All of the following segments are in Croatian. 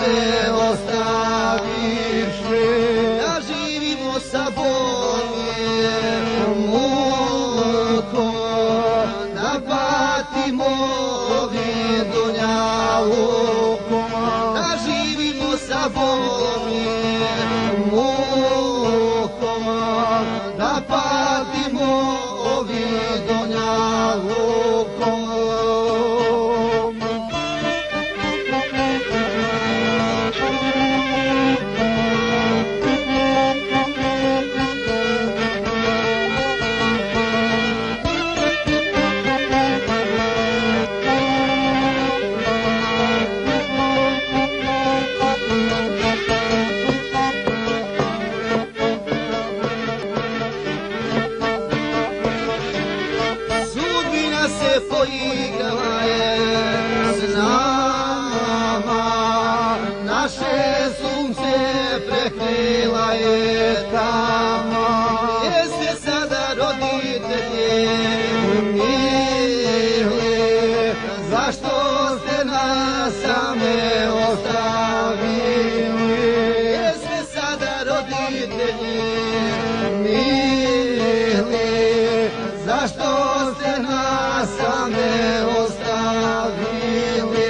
same ostaviše, da živimo sa Bogom mukom, da patimo ovim dunjalukom, da živimo sa Bogom mukom, da patimo ovim dunjalukom. Se poigrala je s nama, naše sunce prekrila je tama. Jeste sada roditelji mili, zašto ste nas same ostavili? Jeste sada roditelji mili, zašto ste nas same ostavili?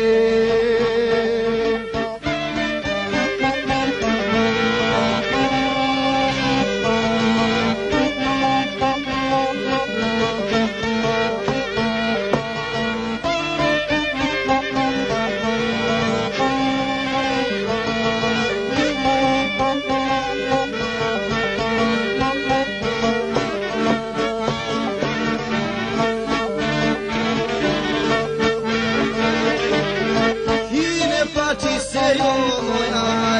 Plači se joj moja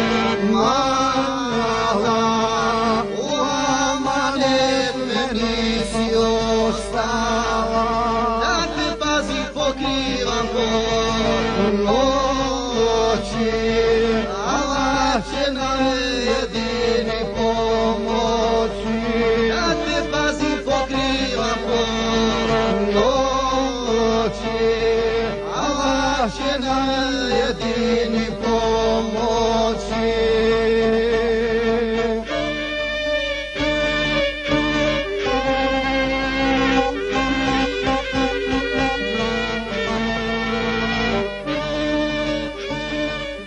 mala, u amanet me nisi ostala, da te pazi pokrivam po noći, Allah će nam jedini pomoći, da te pazi pokrivam po noći, Allah će nam jedini